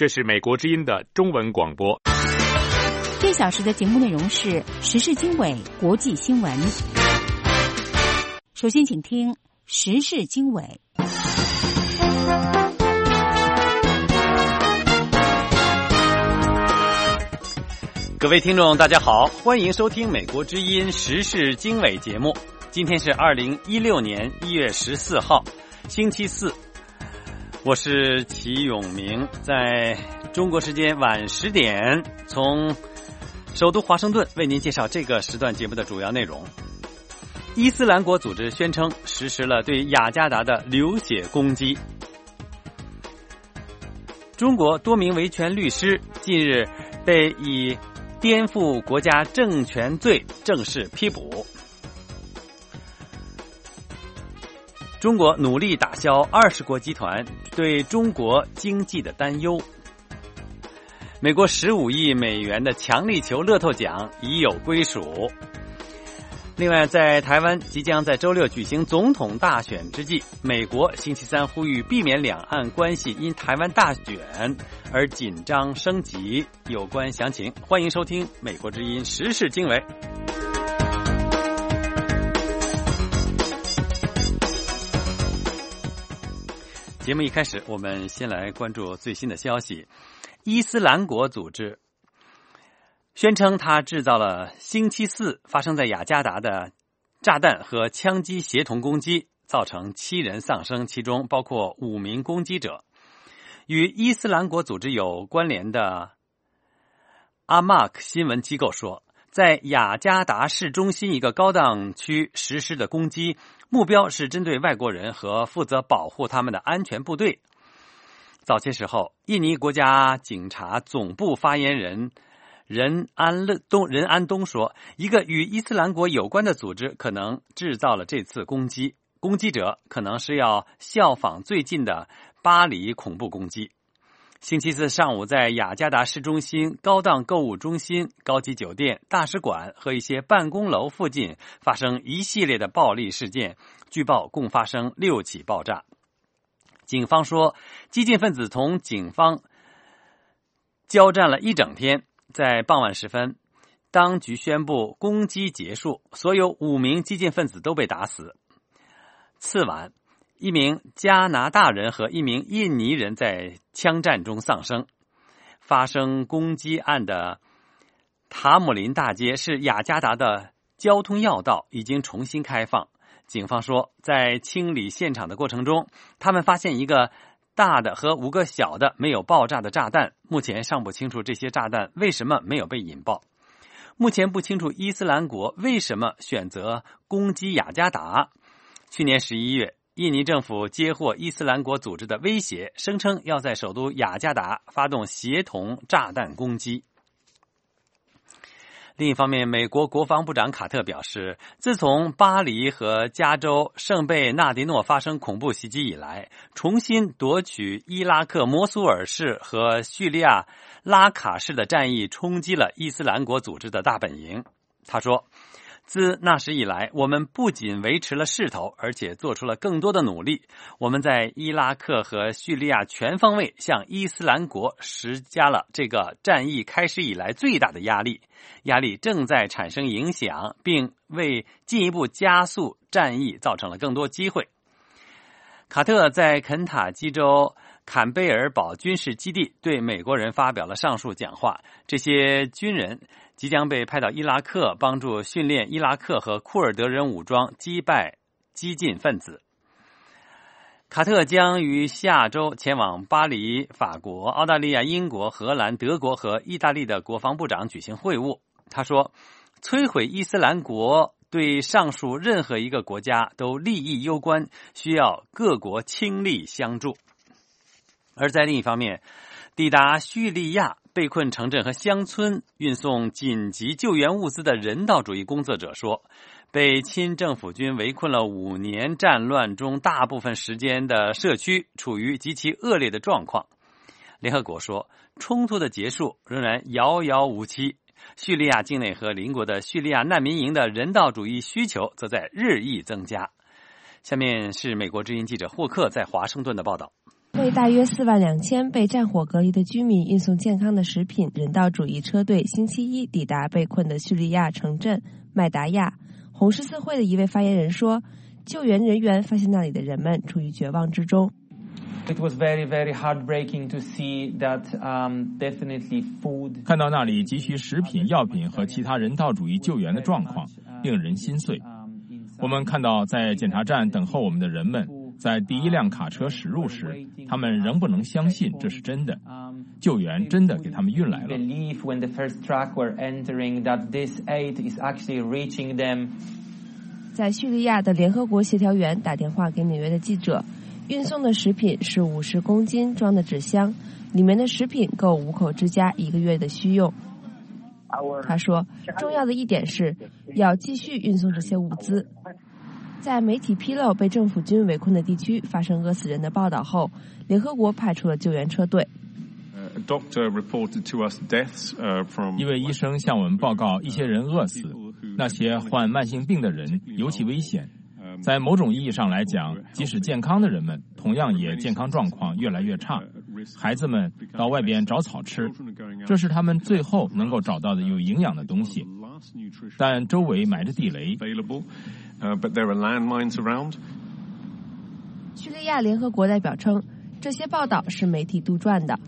这是美国之音的中文广播。 这小时的节目内容是时事经纬、国际新闻。首先请听时事经纬。 各位听众大家好，欢迎收听美国之音时事经纬节目。今天是2016年1月14号星期四，我是齐永明，在中国时间晚10点从首都华盛顿为您介绍这个时段节目的主要内容。伊斯兰国组织宣称实施了对雅加达的流血攻击。中国多名维权律师近日被以颠覆国家政权罪正式批捕。中国努力打消20国集团对中国经济的担忧。美国15亿美元的强力球乐透奖已有归属。另外，在台湾即将在周六举行总统大选之际，美国星期三呼吁避免两岸关系因台湾大选而紧张升级。有关详情，欢迎收听美国之音时事经纬。节目一开始，我们先来关注最新的消息。伊斯兰国组织宣称他制造了星期四发生在雅加达的炸弹和枪击协同攻击，造成7人丧生，其中包括5名攻击者。与伊斯兰国组织有关联的阿马克新闻机构说，在雅加达市中心一个高档区实施的攻击，目标是针对外国人和负责保护他们的安全部队。早些时候，印尼国家警察总部发言人任安东说，一个与伊斯兰国有关的组织可能制造了这次攻击，攻击者可能是要效仿最近的巴黎恐怖攻击。星期四上午，在雅加达市中心高档购物中心、高级酒店、大使馆和一些办公楼附近发生一系列的暴力事件，据报共发生6起爆炸。警方说，激进分子同警方交战了一整天。在傍晚时分，当局宣布攻击结束，所有5名激进分子都被打死。次晚，1名加拿大人和1名印尼人在枪战中丧生。发生攻击案的塔姆林大街是雅加达的交通要道，已经重新开放。警方说，在清理现场的过程中，他们发现一个大的和5个小的没有爆炸的炸弹，目前尚不清楚这些炸弹为什么没有被引爆。目前不清楚伊斯兰国为什么选择攻击雅加达。去年11月，印尼政府接获伊斯兰国组织的威胁，声称要在首都雅加达发动协同炸弹攻击。另一方面，美国国防部长卡特表示，自从巴黎和加州圣贝纳迪诺发生恐怖袭击以来，重新夺取伊拉克摩苏尔市和叙利亚拉卡市的战役冲击了伊斯兰国组织的大本营。他说，自那时以来，我们不仅维持了势头，而且做出了更多的努力。我们在伊拉克和叙利亚全方位向伊斯兰国施加了这个战役开始以来最大的压力，压力正在产生影响，并为进一步加速战役造成了更多机会。卡特在肯塔基州坎贝尔堡军事基地对美国人发表了上述讲话，这些军人即将被派到伊拉克，帮助训练伊拉克和库尔德人武装击败激进分子。卡特将于下周前往巴黎、法国、澳大利亚、英国、荷兰、德国和意大利的国防部长举行会晤。他说，摧毁伊斯兰国对上述任何一个国家都利益攸关，需要各国倾力相助。而在另一方面，抵达叙利亚被困城镇和乡村运送紧急救援物资的人道主义工作者说，被亲政府军围困了5年战乱中大部分时间的社区处于极其恶劣的状况。联合国说，冲突的结束仍然遥遥无期，叙利亚境内和邻国的叙利亚难民营的人道主义需求则在日益增加。下面是美国之音记者霍克在华盛顿的报道。 为大约4万2千被战火隔离的居民运送健康的食品，人道主义车队星期一抵达被困的叙利亚城镇麦达亚。红十字会的一位发言人说，救援人员发现那里的人们处于绝望之中。 It was very, very heartbreaking to see that definitely food. 看到那里急需食品、药品和其他人道主义救援的状况，令人心碎。我们看到在检查站等候我们的人们，在第一辆卡车驶入时，他们仍不能相信这是真的，救援真的给他们运来了。 When the first truck were entering, that this aid is actually reaching them. 在叙利亚的联合国协调员打电话给纽约的记者，运送的食品是50公斤装的纸箱，里面的食品够5口之家1个月的需用。他说，重要的一点是要继续运送这些物资。在媒体披露被政府军围困的地区发生饿死人的报道后，联合国派出了救援车队。 一位医生向我们报告，一些人饿死，那些患慢性病的人尤其危险。在某种意义上来讲，即使健康的人们同样也健康状况越来越差。孩子们到外边找草吃，这是他们最后能够找到的有营养的东西，但周围埋着地雷。 叙利亚联合国代表称，这些报道是媒体杜撰的。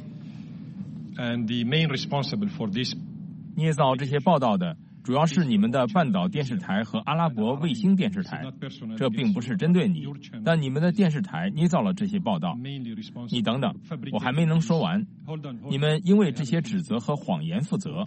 捏造这些报道的主要是你们的半岛电视台和阿拉伯卫星电视台，这并不是针对你，但你们的电视台捏造了这些报道。你等等，我还没能说完。你们因为这些指责和谎言负责。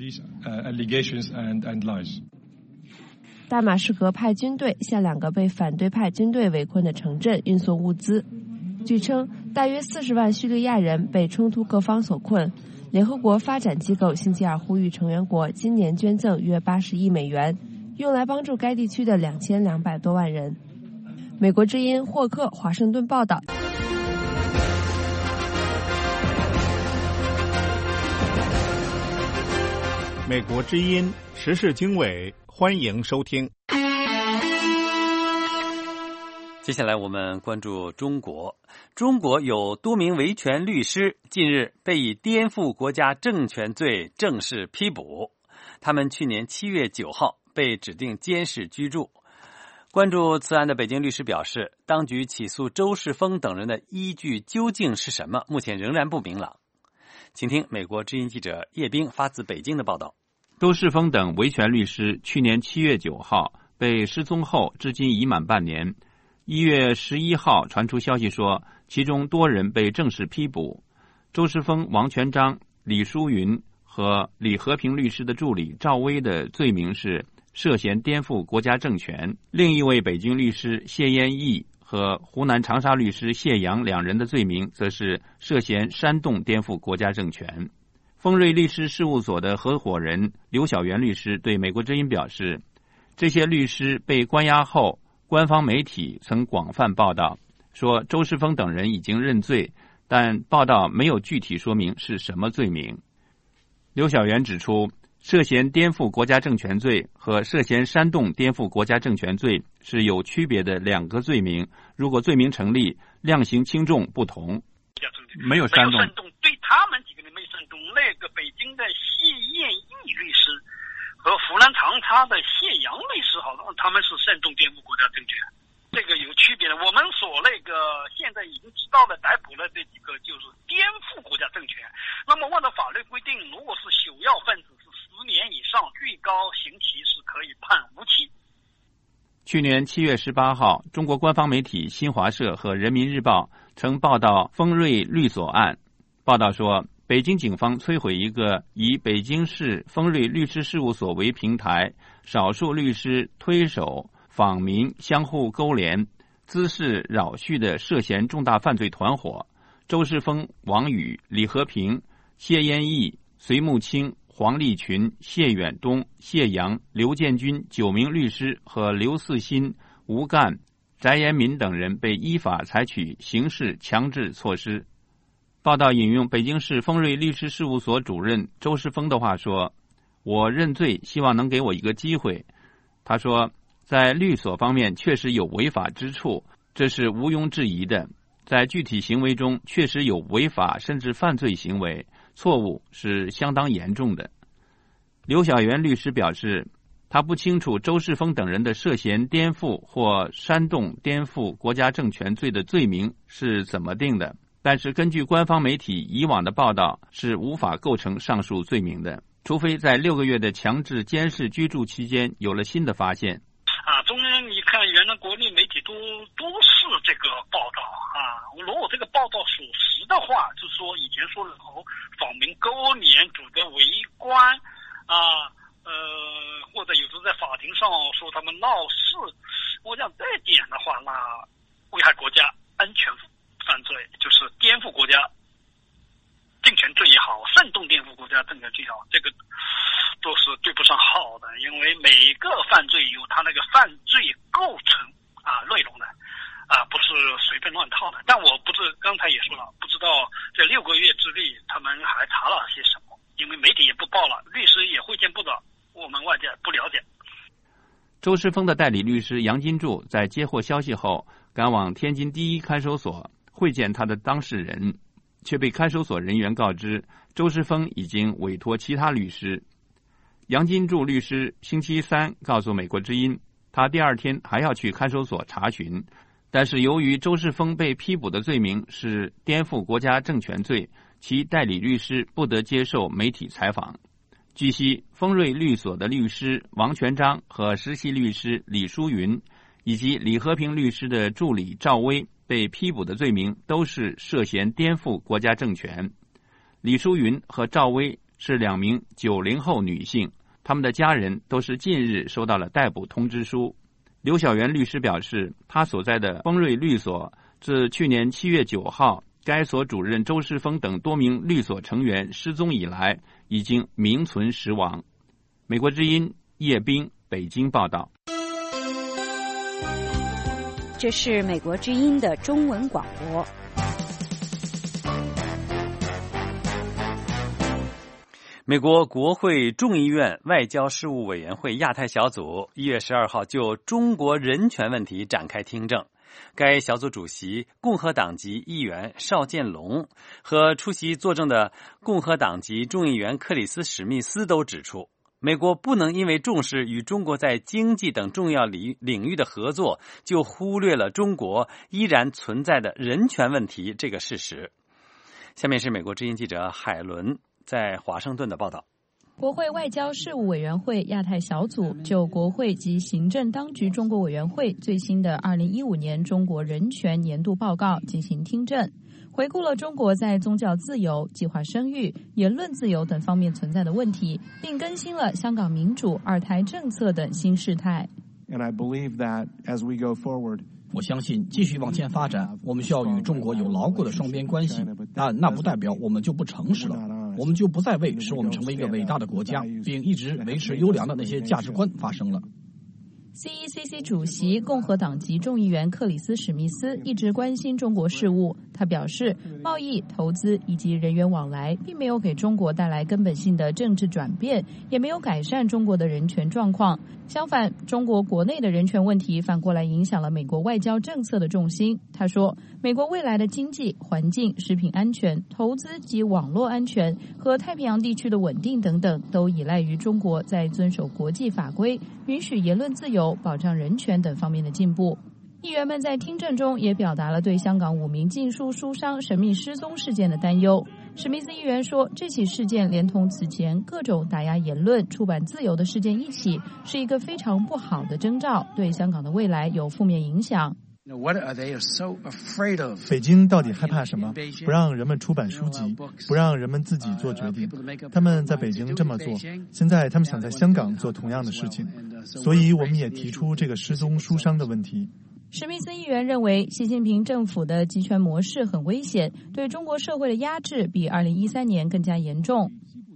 大马士革派军队向2个被反对派军队围困的城镇运送物资。据称，大约40万叙利亚人被冲突各方所困。联合国发展机构星期二呼吁成员国今年捐赠约80亿美元，用来帮助该地区的2200多万人。美国之音霍克华盛顿报道。 美国之音时事经纬，欢迎收听。 接下来我们关注中国。中国有多名维权律师近日被以颠覆国家政权罪正式批捕，他们去年7月9号被指定监视居住。关注此案的北京律师表示，当局起诉周世峰等人的依据究竟是什么，目前仍然不明朗。请听美国之音记者叶冰发自北京的报道。 周世峰等维权律师去年7月9号被失踪后，至今已满半年。1月11号传出消息说，其中多人被正式批捕。周世峰、王全章、李淑云和李和平律师的助理赵薇的罪名是涉嫌颠覆国家政权，另一位北京律师谢燕义和湖南长沙律师谢阳2人的罪名则是涉嫌煽动颠覆国家政权。丰瑞律师事务所的合伙人刘晓元律师对美国之音表示，这些律师被关押后，官方媒体曾广泛报道说周世峰等人已经认罪，但报道没有具体说明是什么罪名。刘晓元指出，涉嫌颠覆国家政权罪和涉嫌煽动颠覆国家政权罪是有区别的2个罪名，如果罪名成立，量刑轻重不同。没有煽动， 对他们几个人没煽动。那个北京的谢燕义律师和湖南长沙的谢阳律师，好像他们是煽动颠覆国家政权，这个有区别的。我们所现在已经知道的逮捕了这几个就是颠覆国家政权。那么按照法律规定，如果是首要分子是10年以上，最高刑期是可以判无期。 去年7月18号，中国官方媒体新华社和人民日报曾报道丰瑞律所案。报道说，北京警方摧毁一个以北京市丰瑞律师事务所为平台，少数律师推手访民相互勾连，滋事扰序的涉嫌重大犯罪团伙。周世峰、王宇、李和平、谢燕义、隋木清、黄立群、谢远东、谢阳、刘建军9名律师和刘四新、吴干、翟延民等人被依法采取刑事强制措施。报道引用北京市丰瑞律师事务所主任周世峰的话说，我认罪，希望能给我一个机会。他说，在律所方面确实有违法之处，这是毋庸置疑的。 在具体行为中确实有违法甚至犯罪行为，错误是相当严重的。刘晓元律师表示，他不清楚周世峰等人的涉嫌颠覆或煽动颠覆国家政权罪的罪名是怎么定的，但是根据官方媒体以往的报道，是无法构成上述罪名的，除非在6个月的强制监视居住期间有了新的发现。 中间你看，原来国内媒体都是这个报道如果这个报道属实的话，就是说以前说访民勾连组织围观或者有时候在法庭上说他们闹事，我想这点的话，那危害国家安全犯罪，就是颠覆国家政权罪也好，煽动颠覆国家政权罪也好，这个都是对不上号的，因为每个犯罪有他那个犯罪构成内容的不是随便乱套的。但我不是刚才也说了，不知道这6个月之内他们还查了些什么，因为媒体也不报了，律师也会见不到，我们外界不了解。 周世峰的代理律师杨金柱在接获消息后，赶往天津第一看守所会见他的当事人，却被看守所人员告知周世峰已经委托其他律师。杨金柱律师星期三告诉美国之音，他第2天还要去看守所查询，但是由于周世峰被批捕的罪名是颠覆国家政权罪，其代理律师不得接受媒体采访。据悉，丰瑞律所的律师王全章和实习律师李淑云以及李和平律师的助理赵薇被批捕的罪名都是涉嫌颠覆国家政权。李淑云和赵薇是2名90后女性，他们的家人都是近日收到了逮捕通知书。刘晓元律师表示，他所在的丰瑞律所自去年7月9号该所主任周世峰等多名律所成员失踪以来，已经名存实亡。美国之音叶冰北京报道。 这是美国之音的中文广播。 美国国会众议院外交事务委员会亚太小组1月12号就中国人权问题展开听证。该小组主席共和党籍议员邵建龙和出席作证的共和党籍众议员克里斯·史密斯都指出，美国不能因为重视与中国在经济等重要领域的合作，就忽略了中国依然存在的人权问题这个事实。下面是美国之音记者海伦在华盛顿的报道。 国会外交事务委员会亚太小组就国会及行政当局中国委员会最新的2015年中国人权年度报告进行听证，回顾了中国在宗教自由、计划生育、言论自由等方面存在的问题，并更新了香港民主、2台政策等新事态。 我相信继续往前发展，我们需要与中国有牢固的双边关系，那不代表我们就不诚实了，我们就不再为使我们成为一个伟大的国家并一直维持优良的那些价值观发声了。 CECC 主席共和党籍众议员克里斯·史密斯一直关心中国事务，他表示，贸易、投资以及人员往来并没有给中国带来根本性的政治转变，也没有改善中国的人权状况。相反，中国国内的人权问题反过来影响了美国外交政策的重心。他说，美国未来的经济、环境、食品安全、投资及网络安全和太平洋地区的稳定等等，都依赖于中国在遵守国际法规、允许言论自由、保障人权等方面的进步。议员们在听证中也表达了对香港5名禁书书商神秘失踪事件的担忧。史密斯议员说，这起事件连同此前各种打压言论、出版自由的事件一起，是一个非常不好的征兆，对香港的未来有负面影响。 北京到底害怕什么？不让人们出版书籍，不让人们自己做决定。他们在北京这么做，现在他们想在香港做同样的事情，所以我们也提出这个失踪书商的问题。 史密斯议员认为，习近平政府的集权模式很危险，对中国社会的压制比2013年更加严重。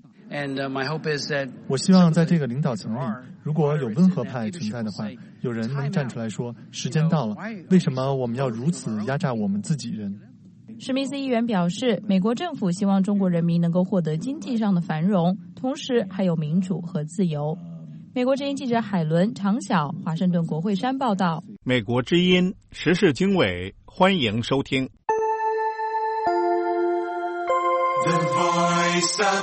我希望在这个领导层里，如果有温和派存在的话，有人能站出来说，时间到了，为什么我们要如此压榨我们自己人？ 史密斯议员表示，美国政府希望中国人民能够获得经济上的繁荣，同时还有民主和自由。美国之音记者海伦、常晓，华盛顿国会山报道。 美国之音时事经纬，欢迎收听。 The Voice of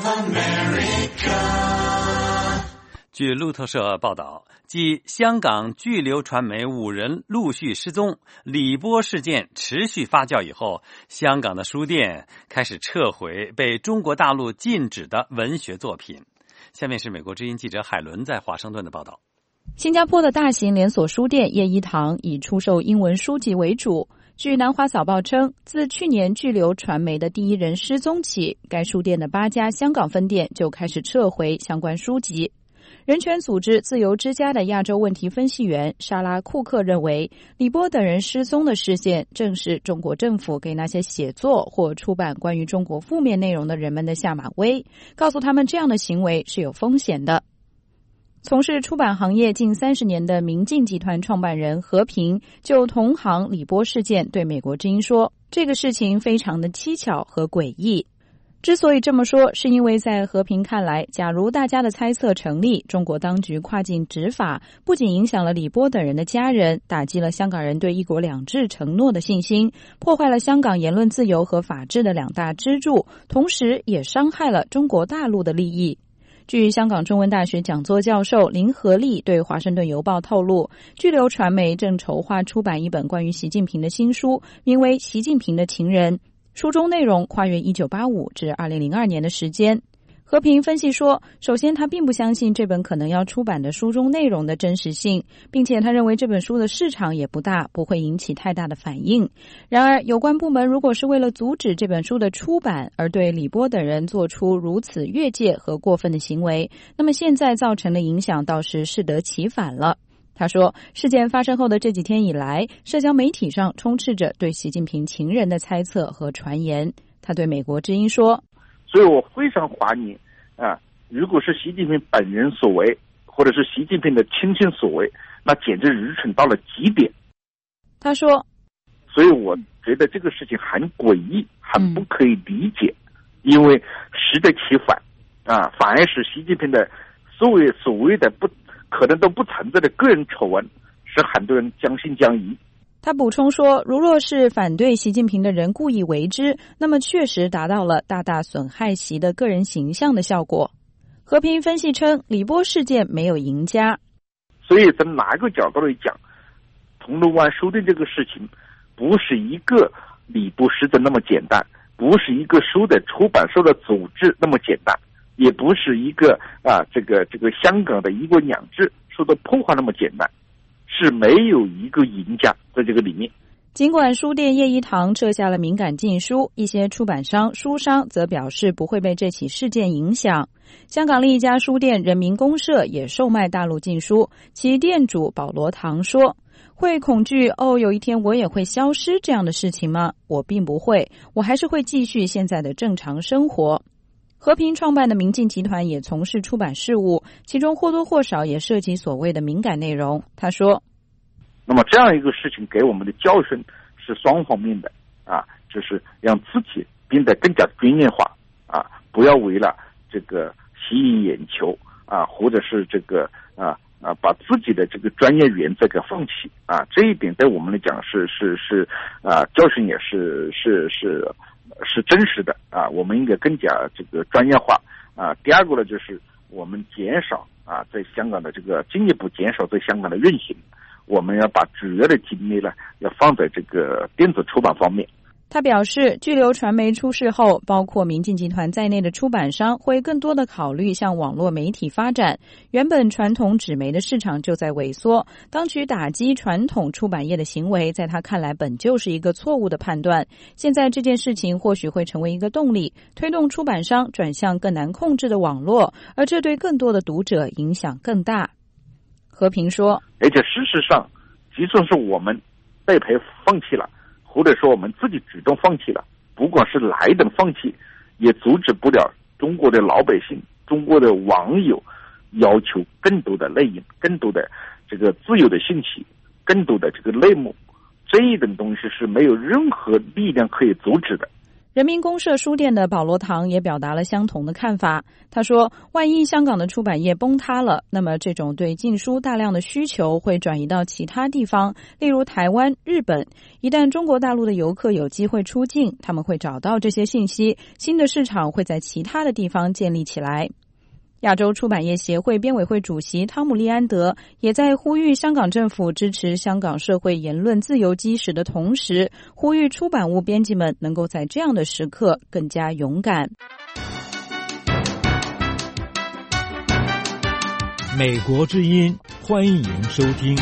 America。 据路透社报道，继香港巨流传媒5人陆续失踪，李波事件持续发酵以后，香港的书店开始撤回被中国大陆禁止的文学作品。下面是美国之音记者海伦在华盛顿的报道。 新加坡的大型连锁书店叶一堂以出售英文书籍为主。据南华早报称，自去年巨流传媒的第一人失踪起，该书店的8家香港分店就开始撤回相关书籍。人权组织自由之家的亚洲问题分析员莎拉·库克认为，李波等人失踪的事件正是中国政府给那些写作或出版关于中国负面内容的人们的下马威，告诉他们这样的行为是有风险的。从事出版行业近30年的明镜集团创办人何平就同行李波事件对美国之音说，这个事情非常的蹊跷和诡异。之所以这么说，是因为在和平看来，假如大家的猜测成立，中国当局跨境执法不仅影响了李波等人的家人，打击了香港人对一国两制承诺的信心，破坏了香港言论自由和法治的2大支柱，同时也伤害了中国大陆的利益。据香港中文大学讲座教授林和利对华盛顿邮报透露，巨流传媒正筹划出版一本关于习近平的新书，名为《习近平的情人》。书中内容跨越1985至2002年的时间。和平分析说，首先他并不相信这本可能要出版的书中内容的真实性，并且他认为这本书的市场也不大，不会引起太大的反应。然而，有关部门如果是为了阻止这本书的出版而对李波等人做出如此越界和过分的行为，那么现在造成的影响倒是适得其反了。他说，事件发生后的这几天以来，社交媒体上充斥着对习近平情人的猜测和传言。他对美国之音说， 所以我非常怀疑如果是习近平本人所为，或者是习近平的亲信所为，那简直愚蠢到了极点。 他说， 所以我觉得这个事情很诡异，很不可以理解，因为适得其反反而是习近平的所谓的不可能都不存在的个人丑闻，使很多人将信将疑。 他补充说，如若是反对习近平的人故意为之，那么确实达到了大大损害习的个人形象的效果。和平分析称，李波事件没有赢家。 所以从哪个角度来讲，铜锣湾书店这个事情不是一个李波事件那么简单，不是一个书的出版社的组织那么简单，也不是一个这个香港的一国两制受到破坏那么简单，是没有一个赢家在这个里面。 尽管书店叶一堂撤下了敏感禁书，一些出版商、书商则表示不会被这起事件影响。香港另一家书店人民公社也售卖大陆禁书，其店主保罗堂说，会恐惧有一天我也会消失这样的事情吗？我并不会，我还是会继续现在的正常生活。和平创办的明镜集团也从事出版事务，其中或多或少也涉及所谓的敏感内容。他说， 那么这样一个事情给我们的教训是双方面的就是让自己变得更加专业化不要为了这个吸引眼球或者是这个把自己的这个专业原则给放弃这一点对我们来讲是教训也是真实的我们应该更加这个专业化第二个呢，就是我们减少在香港的这个进一步减少在香港的运行，我们要把主要的精力呢要放在这个电子出版方面。 他表示，巨流传媒出事后，包括明镜集团在内的出版商会更多的考虑向网络媒体发展。原本传统纸媒的市场就在萎缩，当局打击传统出版业的行为，在他看来本就是一个错误的判断。现在这件事情或许会成为一个动力，推动出版商转向更难控制的网络，而这对更多的读者影响更大。和平说， 而且事实上，就算是我们被迫放弃了，或者说我们自己主动放弃了，不管是哪一种放弃，也阻止不了中国的老百姓、中国的网友要求更多的内容、更多的这个自由的信息、更多的这个内幕，这一种东西是没有任何力量可以阻止的。 人民公社书店的保罗堂也表达了相同的看法。他说，万一香港的出版业崩塌了，那么这种对禁书大量的需求会转移到其他地方，例如台湾、日本。一旦中国大陆的游客有机会出境，他们会找到这些信息，新的市场会在其他的地方建立起来。亚洲出版业协会编委会主席汤姆利安德也在呼吁香港政府支持香港社会言论自由基石的同时，呼吁出版物编辑们能够在这样的时刻更加勇敢。 美国之音，欢迎收听。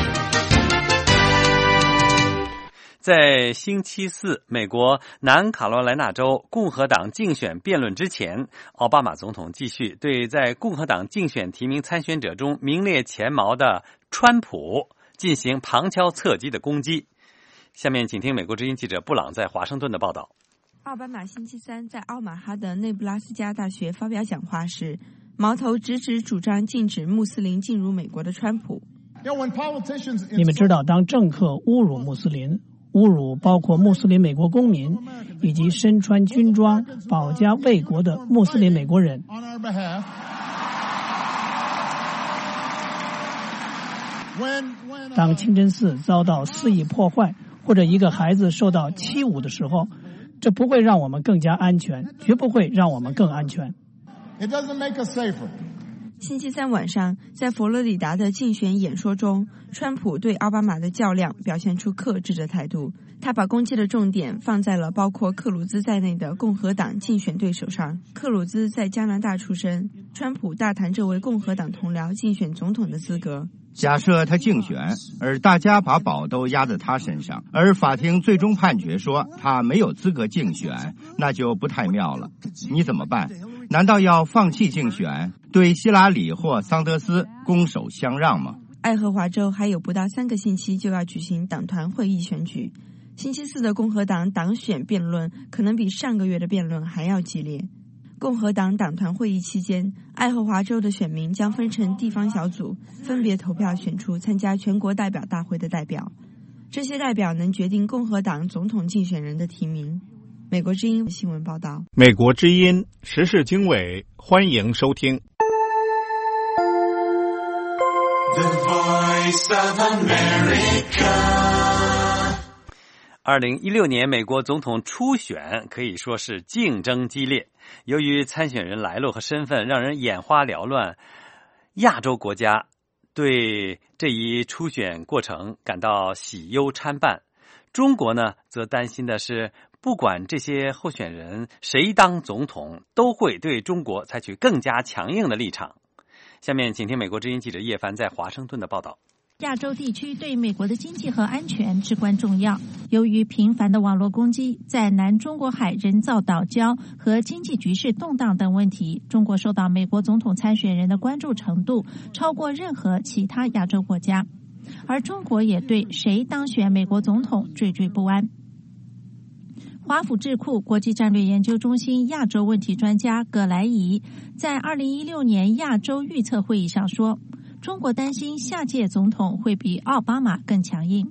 在星期四，美国南卡罗来纳州共和党竞选辩论之前，奥巴马总统继续对在共和党竞选提名参选者中名列前茅的川普进行旁敲侧击的攻击。下面请听美国之音记者布朗在华盛顿的报道。 奥巴马星期三在奥马哈的内布拉斯加大学发表讲话时，矛头直指主张禁止穆斯林进入美国的川普。 你们知道，当政客侮辱穆斯林，侮辱包括穆斯林美国公民以及身穿军装保家卫国的穆斯林美国人，当清真寺遭到肆意破坏，或者一个孩子受到欺侮的时候，这不会让我们更加安全，绝不会让我们更安全。 星期三晚上，在佛罗里达的竞选演说中，川普对奥巴马的较量表现出克制的态度。他把攻击的重点放在了包括克鲁兹在内的共和党竞选对手上。克鲁兹在加拿大出身，川普大谈这位共和党同僚竞选总统的资格。 假设他竞选，而大家把宝都压在他身上，而法庭最终判决说他没有资格竞选，那就不太妙了。你怎么办？难道要放弃竞选，对希拉里或桑德斯拱手相让吗？ 爱荷华州还有不到3个星期就要举行党团会议选举，星期四的共和党党选辩论可能比上个月的辩论还要激烈。共和党党团会议期间，爱荷华州的选民将分成地方小组，分别投票选出参加全国代表大会的代表。这些代表能决定共和党总统竞选人的提名。美国之音新闻报道。 美国之音时事经纬，欢迎收听。 The Voice of America。 2016年美国总统初选可以说是竞争激烈，由于参选人来路和身份让人眼花缭乱，亚洲国家对这一初选过程感到喜忧参半。中国呢，则担心的是，不管这些候选人谁当总统，都会对中国采取更加强硬的立场。下面请听美国之音记者叶凡在华盛顿的报道。 亚洲地区对美国的经济和安全至关重要。由于频繁的网络攻击，在南中国海人造岛礁和经济局势动荡等问题，中国受到美国总统参选人的关注程度超过任何其他亚洲国家，而中国也对谁当选美国总统惴惴不安。华府智库国际战略研究中心亚洲问题专家葛莱仪在2016年亚洲预测会议上说，中国担心下届总统会比奥巴马更强硬。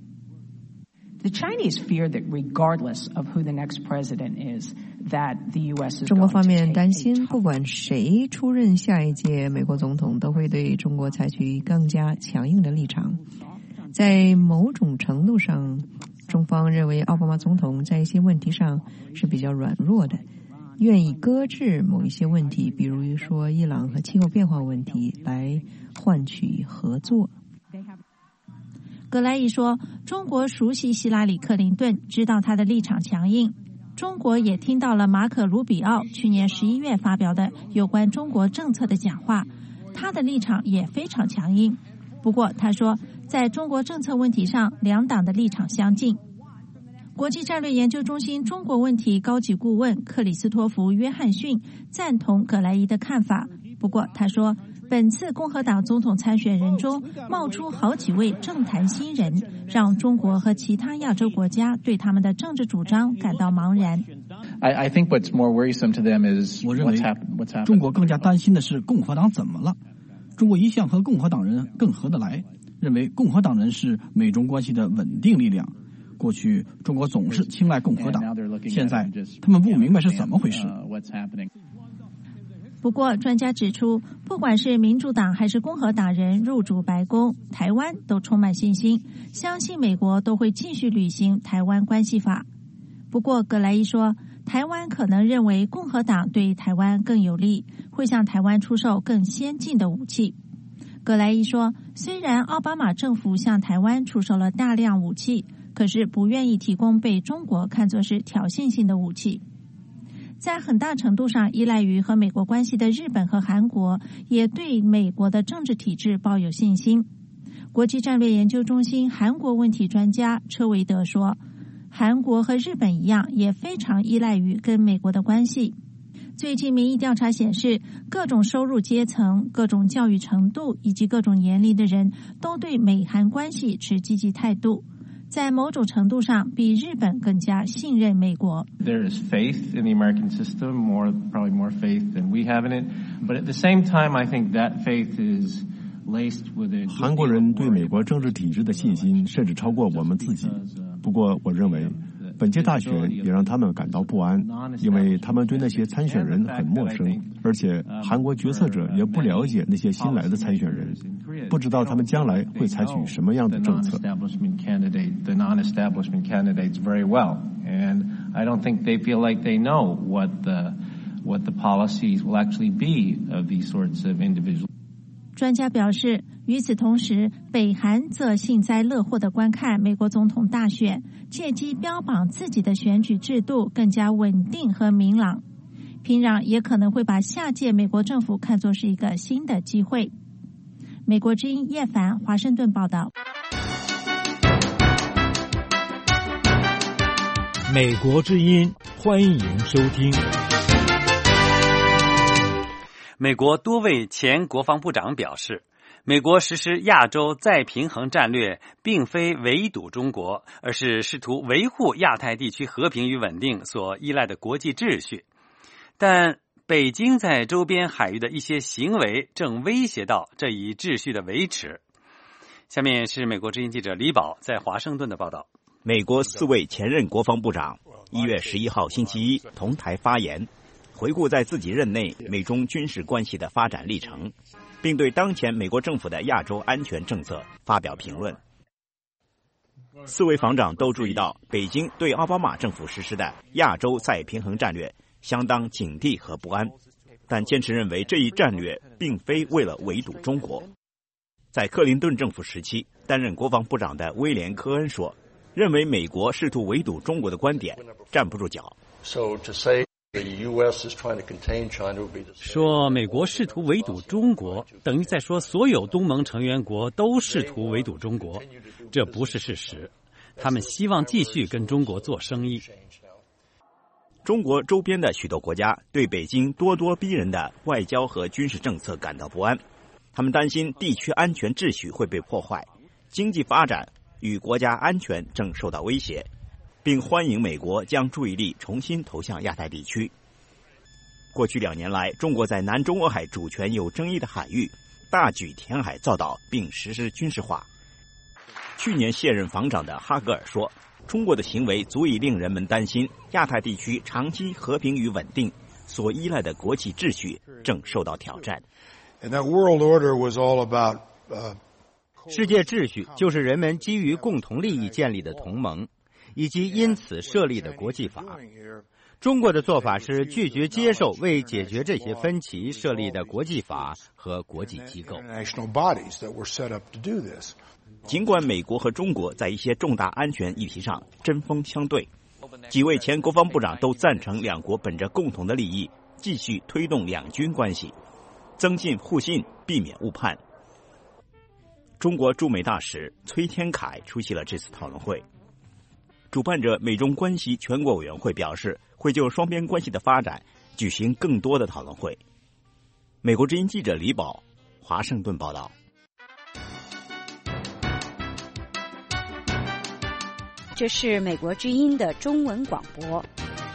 The Chinese fear that regardless of who the next president is, that the U.S. is 中国方面担心，不管谁出任下一届美国总统，都会对中国采取更加强硬的立场。在某种程度上，中方认为奥巴马总统在一些问题上是比较软弱的，愿意搁置某一些问题，比如说伊朗和气候变化问题，来换取合作。 葛莱伊说，中国熟悉希拉里·克林顿，知道他的立场强硬。中国也听到了马可·卢比奥去年11月发表的有关中国政策的讲话，他的立场也非常强硬。不过他说，在中国政策问题上，两党的立场相近。国际战略研究中心中国问题高级顾问克里斯托弗·约翰逊赞同葛莱伊的看法，不过他说，本次共和党总统参选人中冒出好几位政坛新人，让中国和其他亚洲国家对他们的政治主张感到茫然。 I think what's more worrisome to them is 我认为 what's happened. 中国更加担心的是共和党怎么了。中国一向和共和党人更合得来，认为共和党人是美中关系的稳定力量。 过去中国总是青睐共和党，现在他们不明白是怎么回事。 不过，专家指出，不管是民主党还是共和党人入主白宫，台湾都充满信心，相信美国都会继续履行台湾关系法。不过，葛莱伊说，台湾可能认为共和党对台湾更有利，会向台湾出售更先进的武器。葛莱伊说，虽然奥巴马政府向台湾出售了大量武器，可是不愿意提供被中国看作是挑衅性的武器。在很大程度上依赖于和美国关系的日本和韩国，也对美国的政治体制抱有信心。国际战略研究中心韩国问题专家车维德说，韩国和日本一样，也非常依赖于跟美国的关系。最近民意调查显示，各种收入阶层、各种教育程度以及各种年龄的人都对美韩关系持积极态度。在某种程度上，比日本更加信任美国。 There is faith in the American system, probably more faith than we have in it. But at the same time, I think that faith is laced with it. 韩国人对美国政治体制的信心甚至超过我们自己。不过，我认为本届大选也让他们感到不安，因为他们对那些参选人很陌生，而且韩国决策者也不了解那些新来的参选人，不知道他们将来会采取什么样的政策。 The non-establishment candidates very well, and I don't think they feel like they know what the policies will actually be of these sorts of individuals. 专家表示，与此同时，北韩则幸灾乐祸地观看美国总统大选，借机标榜自己的选举制度更加稳定和明朗。平壤也可能会把下届美国政府看作是一个新的机会。美国之音叶凡，华盛顿报道。 美国之音，欢迎收听。 美国多位前国防部长表示，美国实施亚洲再平衡战略并非围堵中国，而是试图维护亚太地区和平与稳定所依赖的国际秩序。但北京在周边海域的一些行为正威胁到这一秩序的维持。下面是美国之音记者李宝在华盛顿的报道。 美国4位前任国防部长1月11号星期一同台发言，回顾在自己任内美中军事关系的发展历程，并对当前美国政府的亚洲安全政策发表评论。4位防长都注意到，北京对奥巴马政府实施的亚洲再平衡战略相当警惕和不安，但坚持认为这一战略并非为了围堵中国。在克林顿政府时期担任国防部长的威廉·科恩说，认为美国试图围堵中国的观点站不住脚。 说美国试图围堵中国，等于在说所有东盟成员国都试图围堵中国，这不是事实。他们希望继续跟中国做生意。 中国周边的许多国家对北京咄咄逼人的外交和军事政策感到不安，他们担心地区安全秩序会被破坏，经济发展与国家安全正受到威胁，并欢迎美国将注意力重新投向亚太地区。过去2年来，中国在南中俄海主权有争议的海域大举填海造岛并实施军事化。去年卸任防长的哈格尔说，中国的行为足以令人们担心亚太地区长期和平与稳定所依赖的国际秩序正受到挑战。 世界秩序就是人们基于共同利益建立的同盟，以及因此设立的国际法。中国的做法是拒绝接受为解决这些分歧设立的国际法和国际机构。 尽管美国和中国在一些重大安全议题上针锋相对，几位前国防部长都赞成两国本着共同的利益继续推动两军关系，增进互信，避免误判。中国驻美大使崔天凯出席了这次讨论会。主办者美中关系全国委员会表示，会就双边关系的发展举行更多的讨论会。美国之音记者李宝，华盛顿报道。 这是美国之音的中文广播。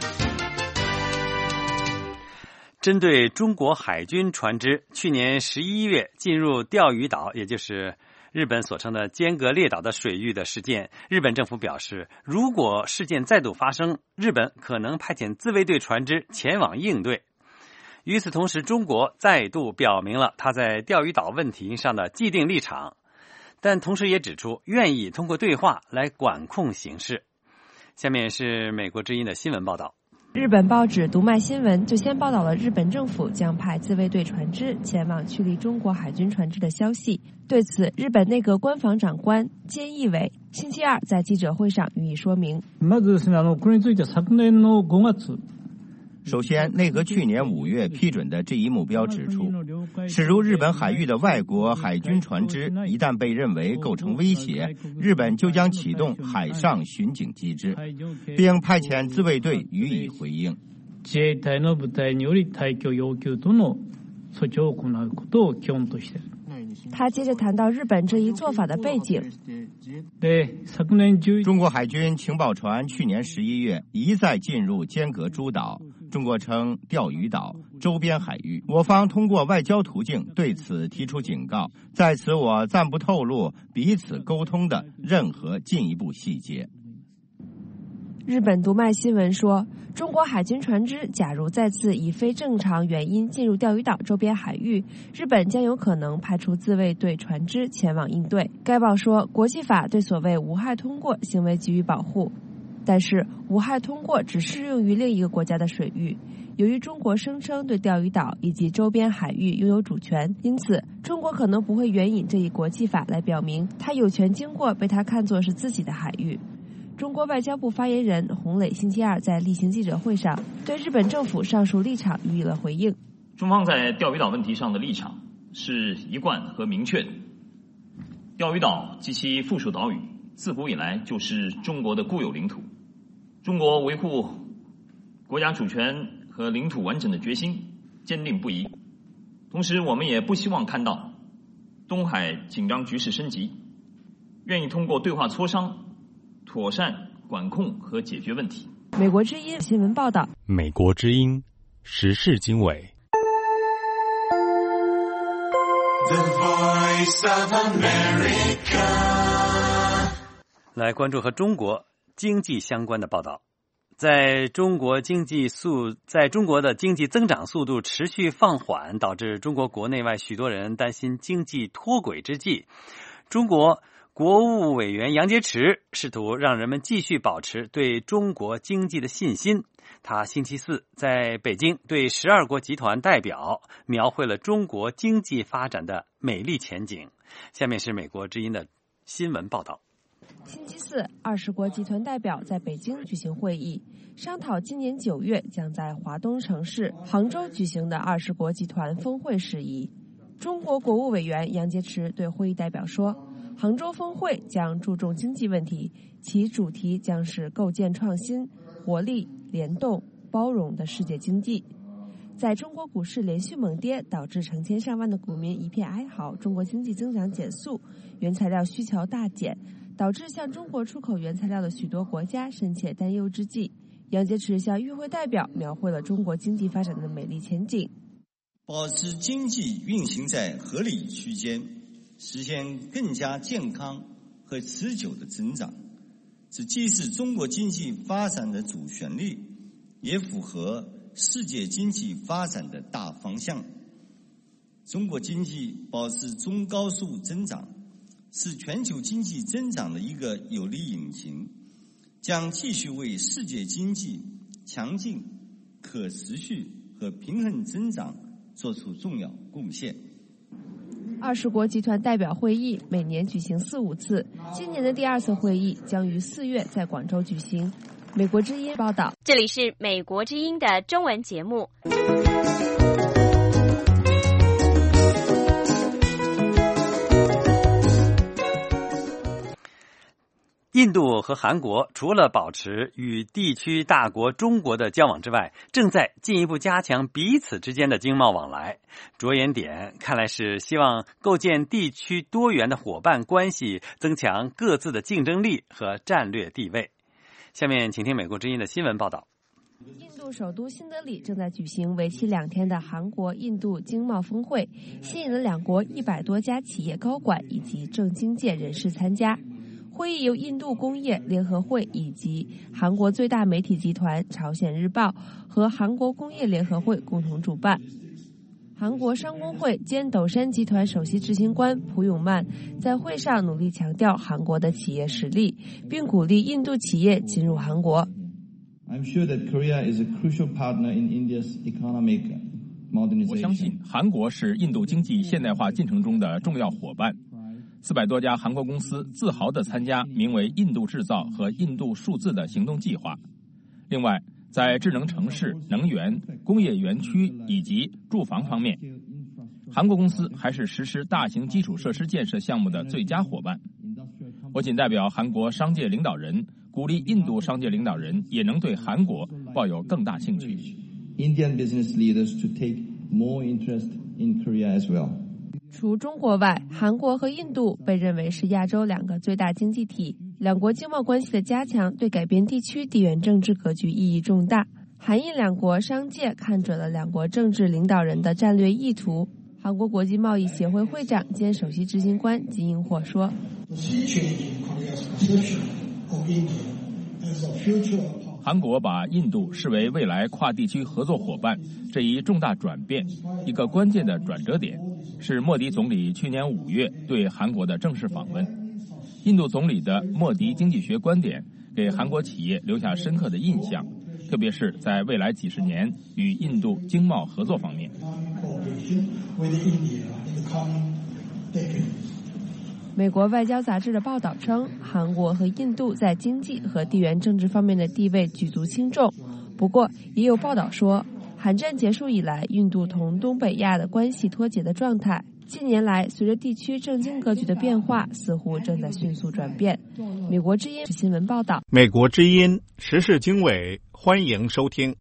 针对中国海军船只去年11月进入钓鱼岛，也就是日本所称的尖阁列岛的水域的事件，日本政府表示，如果事件再度发生，日本可能派遣自卫队船只前往应对。与此同时，中国再度表明了他在钓鱼岛问题上的既定立场，但同时也指出愿意通过对话来管控形势。下面是美国之音的新闻报道。 日本报纸读卖新闻就先报道了日本政府将派自卫队船只前往驱离中国海军船只的消息。对此，日本内阁官房长官菅义伟星期二在记者会上予以说明。 首先，内阁去年5月批准的这一目标指出，驶入日本海域的外国海军船只一旦被认为构成威胁，日本就将启动海上巡警机制，并派遣自卫队予以回应。 自衛隊の部隊により退去要求との措置を行うことを基本としている。 他接着谈到日本这一做法的背景。 中国海军情报船去年11月一再进入尖阁诸岛，中国称钓鱼岛周边海域，我方通过外交途径对此提出警告，在此我暂不透露彼此沟通的任何进一步细节。 日本读卖新闻说，中国海军船只假如再次以非正常原因进入钓鱼岛周边海域，日本将有可能派出自卫队船只前往应对。该报说，国际法对所谓无害通过行为给予保护，但是无害通过只适用于另一个国家的水域。由于中国声称对钓鱼岛以及周边海域拥有主权，因此中国可能不会援引这一国际法来表明它有权经过被它看作是自己的海域。中国外交部发言人洪磊星期二在例行记者会上对日本政府上述立场予以了回应。 中方在钓鱼岛问题上的立场是一贯和明确的。钓鱼岛及其附属岛屿自古以来就是中国的固有领土，中国维护国家主权和领土完整的决心坚定不移。同时，我们也不希望看到东海紧张局势升级，愿意通过对话磋商妥善管控和解决问题。 美国之音新闻报道。 美国之音时事经纬。 The Voice of America。 来关注和中国经济相关的报道。在中国的经济增长速度持续放缓，导致中国国内外许多人担心经济脱轨之际，中国国务委员杨洁篪试图让人们继续保持对中国经济的信心。他星期四在北京对12国集团代表描绘了中国经济发展的美丽前景。下面是美国之音的新闻报道。 星期四，20国集团代表在北京举行会议，商讨今年9月将在华东城市杭州举行的20国集团峰会事宜。中国国务委员杨洁篪对会议代表说，杭州峰会将注重经济问题，其主题将是构建创新、活力、联动、包容的世界经济。在中国股市连续猛跌，导致成千上万的股民一片哀嚎，中国经济增长减速，原材料需求大减，导致向中国出口原材料的许多国家深切担忧之际，杨洁篪向与会代表描绘了中国经济发展的美丽前景。 保持经济运行在合理区间，实现更加健康和持久的增长，这既是中国经济发展的主旋律，也符合世界经济发展的大方向。中国经济保持中高速增长，是全球经济增长的一个有力引擎，将继续为世界经济强劲、可持续和平衡增长做出重要贡献。 20国集团代表会议每年举行4-5次，今年的第2次会议将于4月在广州举行。美国之音报道。 这里是美国之音的中文节目。 印度和韩国除了保持与地区大国中国的交往之外，正在进一步加强彼此之间的经贸往来。着眼点看来是希望构建地区多元的伙伴关系，增强各自的竞争力和战略地位。下面请听美国之音的新闻报道。 印度首都新德里正在举行为期2天的韩国印度经贸峰会，吸引了两国100多家企业高管以及政经界人士参加。会议由印度工业联合会以及韩国最大媒体集团朝鲜日报和韩国工业联合会共同主办。韩国商工会兼斗山集团首席执行官朴永曼在会上努力强调韩国的企业实力，并鼓励印度企业进入韩国。 我相信韩国是印度经济现代化进程中的重要伙伴。400多家韩国公司自豪地参加名为“印度制造”和“印度数字”的行动计划。另外，在智能城市、能源、工业园区以及住房方面，韩国公司还是实施大型基础设施建设项目的最佳伙伴。我仅代表韩国商界领导人，鼓励印度商界领导人也能对韩国抱有更大兴趣。 Indian business leaders to take more interest in Korea as well. 除中国外，韩国和印度被认为是亚洲2个最大经济体，两国经贸关系的加强对改变地区地缘政治格局意义重大。韩印两国商界看准了两国政治领导人的战略意图。韩国国际贸易协会会长兼首席执行官金英霍说， 韩国把印度视为未来跨地区合作伙伴，这一重大转变，一个关键的转折点，是莫迪总理去年5月对韩国的正式访问。印度总理的莫迪经济学观点给韩国企业留下深刻的印象，特别是在未来几十年与印度经贸合作方面。 美国外交杂志的报道称，韩国和印度在经济和地缘政治方面的地位举足轻重。不过，也有报道说，韩战结束以来，印度同东北亚的关系脱节的状态，近年来随着地区政经格局的变化，似乎正在迅速转变。美国之音新闻报道。 美国之音时事经纬，欢迎收听。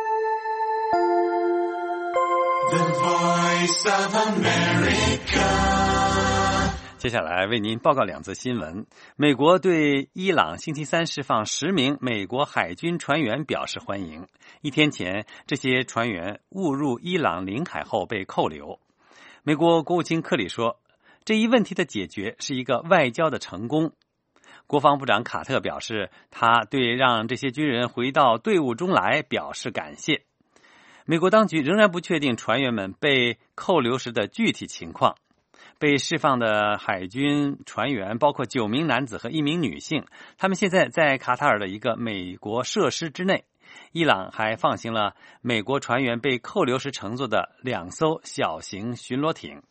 The Voice of America。 接下来为您报告2则新闻。美国对伊朗星期3释放10名美国海军船员表示欢迎。1天前，这些船员误入伊朗领海后被扣留。美国国务卿克里说，这一问题的解决是一个外交的成功。国防部长卡特表示，他对让这些军人回到队伍中来表示感谢。美国当局仍然不确定船员们被扣留时的具体情况。被释放的海军船员包括9名男子和1名女性，他们现在在卡塔尔的一个美国设施之内。伊朗还放行了美国船员被扣留时乘坐的2艘小型巡逻艇。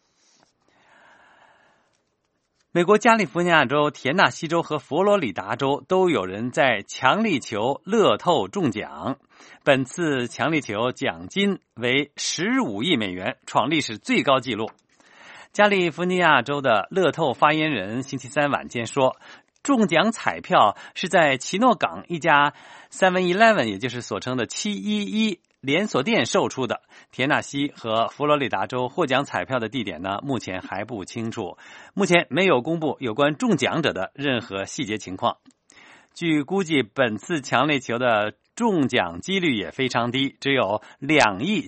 美国加利福尼亚州、田纳西州和佛罗里达州都有人在强力球乐透中奖，本次强力球奖金为15亿美元，创历史最高纪录。加利福尼亚州的乐透发言人星期3晚间说，中奖彩票是在奇诺港一家 7-Eleven， 也就是所称的711连锁店售出的。田纳西和佛罗里达州获奖彩票的地点呢，目前还不清楚，目前没有公布有关中奖者的任何细节情况。据估计，本次强力球的中奖几率也非常低，只有2亿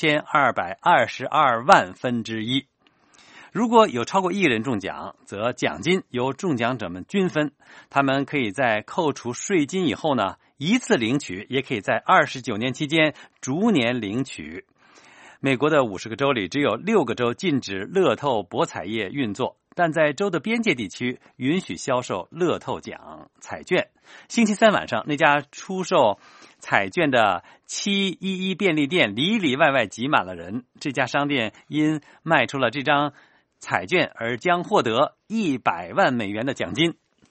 9222万分之一。如果有超过1人中奖，则奖金由中奖者们均分，他们可以在扣除税金以后呢，一次领取，也可以在29年期间逐年领取。美国的50个州里只有6个州禁止乐透博彩业运作，但在州的边界地区允许销售乐透奖彩券。星期3晚上，那家出售彩券的711便利店里里外外挤满了人，这家商店因卖出了这张彩券而将获得100万美元的奖金。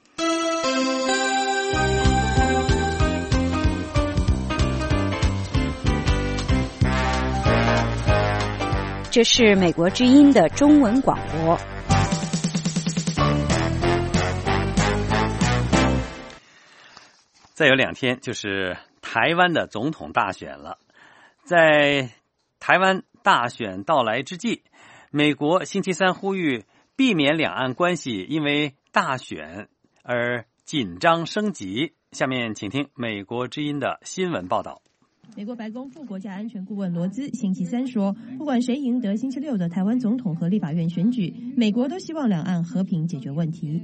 这是美国之音的中文广播。 再有2天就是台湾的总统大选了。在台湾大选到来之际，美国星期3呼吁避免两岸关系因为大选而紧张升级。下面请听美国之音的新闻报道。 美国白宫副国家安全顾问罗兹星期三说，不管谁赢得星期六的台湾总统和立法院选举，美国都希望两岸和平解决问题。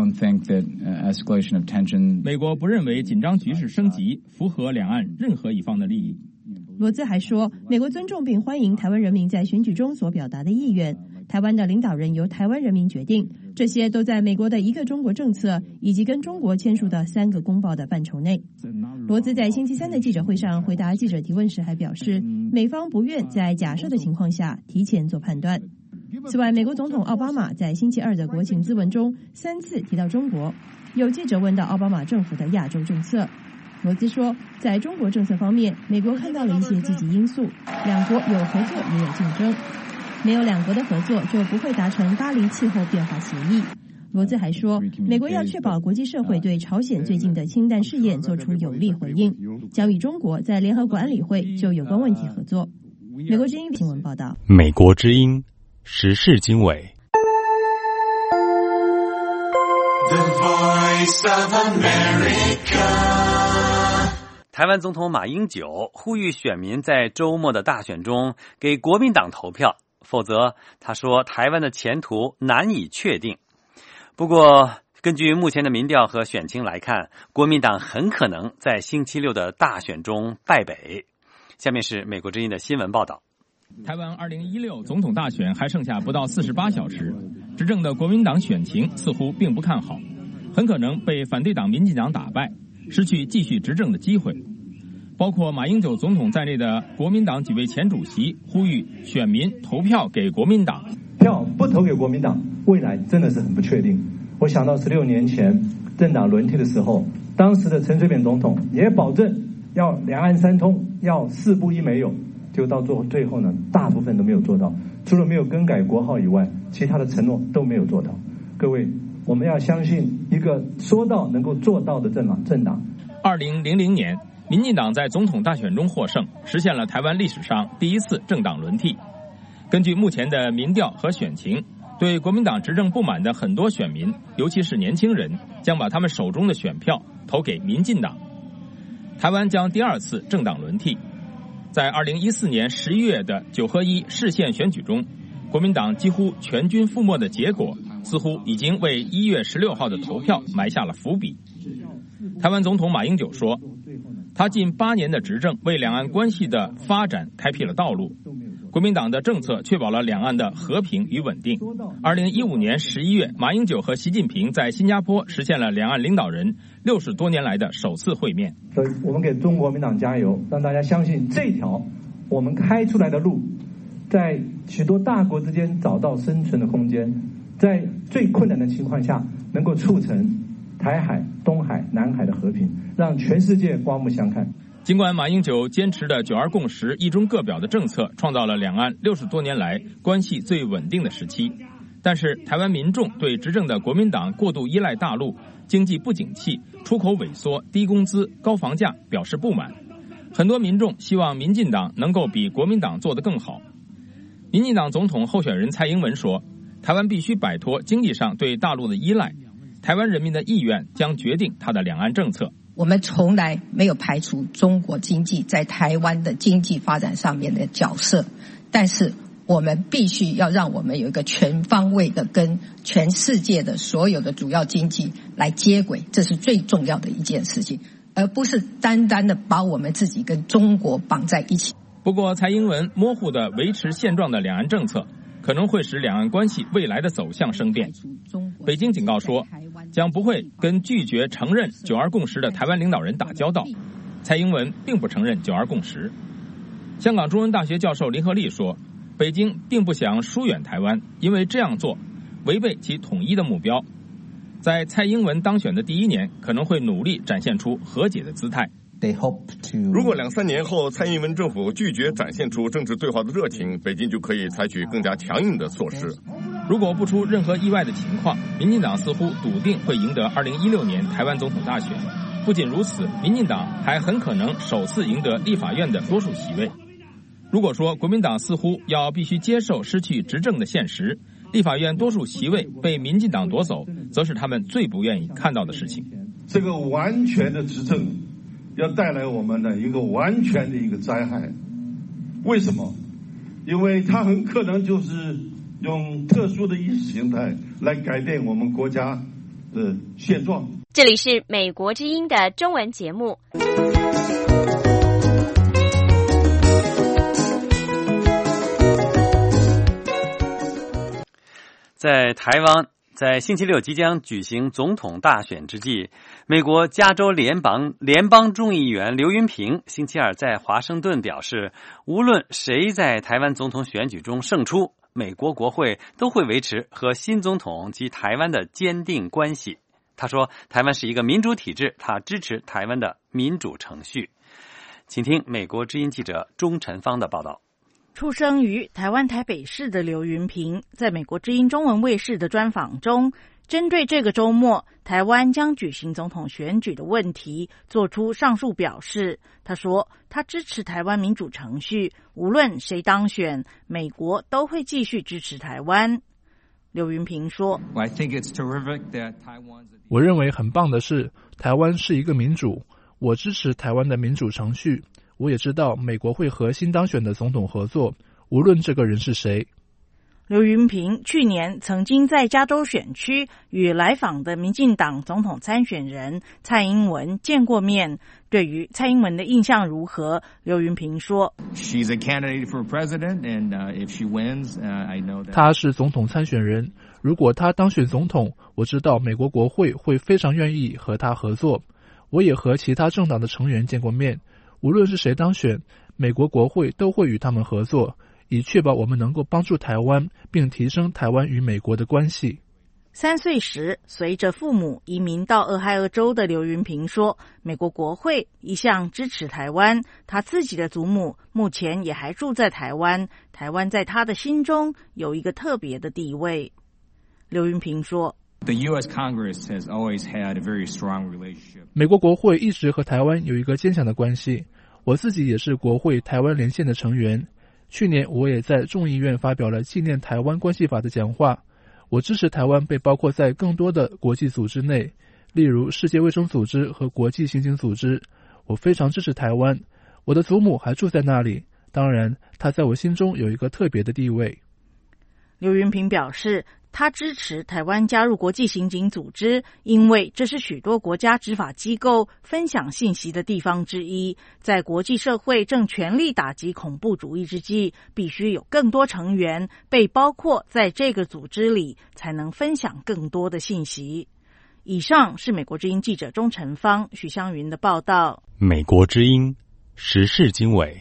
美国不认为紧张局势升级符合两岸任何一方的利益。 罗兹还说，美国尊重并欢迎台湾人民在选举中所表达的意愿，台湾的领导人由台湾人民决定，这些都在美国的一个中国政策以及跟中国签署的3个公报的范畴内。罗兹在星期三的记者会上回答记者提问时还表示，美方不愿在假设的情况下提前做判断。此外，美国总统奥巴马在星期二的国情咨文中3次提到中国。有记者问到奥巴马政府的亚洲政策，罗兹说，在中国政策方面，美国看到了一些积极因素，两国有合作也有竞争，没有两国的合作就不会达成巴黎气候变化协议。罗兹还说，美国要确保国际社会对朝鲜最近的氢弹试验做出有力回应，将与中国在联合国安理会就有关问题合作。美国之音新闻报道。 美国之音时事经纬。 The Voice of America。 台湾总统马英九呼吁选民在周末的大选中给国民党投票，否则他说台湾的前途难以确定。不过根据目前的民调和选情来看，国民党很可能在星期六的大选中败北。下面是美国之音的新闻报道。 台湾2016总统大选还剩下不到48小时，执政的国民党选情似乎并不看好，很可能被反对党民进党打败，失去继续执政的机会。包括马英九总统在内的国民党几位前主席呼吁选民投票给国民党， 票不投给国民党，未来真的是很不确定。我想到16年前政党轮替的时候，当时的陈水扁总统也保证要两岸三通，要4不1没有，就到最后呢，大部分都没有做到，除了没有更改国号以外，其他的承诺都没有做到。各位，我们要相信一个说到能够做到的政党。 2000年，民进党在总统大选中获胜，实现了台湾历史上第一次政党轮替。根据目前的民调和选情，对国民党执政不满的很多选民，尤其是年轻人，将把他们手中的选票投给民进党。台湾将第2次政党轮替。在2014年11月的9合1市县选举中，国民党几乎全军覆没的结果，似乎已经为1月16号的投票埋下了伏笔。台湾总统马英九说，他近8年的执政为两岸关系的发展开辟了道路，国民党的政策确保了两岸的和平与稳定。2015年11月，马英九和习近平在新加坡实现了两岸领导人60多年来的首次会面。 所以我们给中国民党加油，让大家相信这条我们开出来的路，在许多大国之间找到生存的空间，在最困难的情况下能够促成台海、东海、南海的和平，让全世界刮目相看。 尽管马英九坚持的9·2共识、一中各表的政策创造了两岸60多年来关系最稳定的时期，但是台湾民众对执政的国民党过度依赖大陆、经济不景气、出口萎缩、低工资、高房价表示不满。很多民众希望民进党能够比国民党做得更好。民进党总统候选人蔡英文说，台湾必须摆脱经济上对大陆的依赖，台湾人民的意愿将决定他的两岸政策。 我们从来没有排除中国经济在台湾的经济发展上面的角色，但是我们必须要让我们有一个全方位的跟全世界的所有的主要经济来接轨，这是最重要的一件事情，而不是单单的把我们自己跟中国绑在一起。 不过蔡英文模糊的维持现状的两岸政策可能会使两岸关系未来的走向生变。北京警告说，将不会跟拒绝承认9·2共识的台湾领导人打交道。蔡英文并不承认9·2共识。香港中文大学教授林和利说，北京并不想疏远台湾，因为这样做违背其统一的目标。在蔡英文当选的第1年，可能会努力展现出和解的姿态。 如果2-3年后蔡英文政府拒绝展现出政治对话的热情，北京就可以采取更加强硬的措施。 如果不出任何意外的情况，民进党似乎笃定会赢得2016年台湾总统大选。不仅如此，民进党还很可能首次赢得立法院的多数席位。如果说国民党似乎必须接受失去执政的现实，立法院多数席位被民进党夺走，则是他们最不愿意看到的事情。 这个完全的执政要带来我们的一个完全的一个灾害。为什么？因为它很可能就是用特殊的意识形态来改变我们国家的现状。 这里是美国之音的中文节目。 在台湾，在星期六即将举行总统大选之际，美国加州联邦众议员刘云平星期二在华盛顿表示，无论谁在台湾总统选举中胜出，美国国会都会维持和新总统及台湾的坚定关系。他说，台湾是一个民主体制，他支持台湾的民主程序。请听美国之音记者钟晨芳的报道。 出生于台湾台北市的刘云平，在美国之音中文卫视的专访中，针对这个周末台湾将举行总统选举的问题，做出上述表示。他说，他支持台湾民主程序，无论谁当选，美国都会继续支持台湾。刘云平说， 我认为很棒的是，台湾是一个民主，我支持台湾的民主程序。我也知道美国会和新当选的总统合作，无论这个人是谁。 刘云平去年曾经在加州选区与来访的民进党总统参选人蔡英文见过面。对于蔡英文的印象如何，刘云平说， 他是总统参选人，如果他当选总统，我知道美国国会会非常愿意和他合作。我也和其他政党的成员见过面，无论是谁当选，美国国会都会与他们合作，以确保我们能够帮助台湾，并提升台湾与美国的关系。 3岁时，随着父母移民到俄亥俄州的刘云平说，美国国会一向支持台湾，他自己的祖母目前也还住在台湾，台湾在他的心中有一个特别的地位。刘云平说， 美国国会一直和台湾有一个坚强的关系，我自己也是国会台湾连线的成员。去年我也在众议院发表了纪念台湾关系法的讲话。我支持台湾被包括在更多的国际组织内，例如世界卫生组织和国际刑警组织。我非常支持台湾，我的祖母还住在那里，当然她在我心中有一个特别的地位。 刘云平表示，他支持台湾加入国际刑警组织，因为这是许多国家执法机构分享信息的地方之一。在国际社会正全力打击恐怖主义之际，必须有更多成员被包括在这个组织里，才能分享更多的信息。以上是美国之音记者钟晨芳、许湘云的报道。 美国之音时事经纬。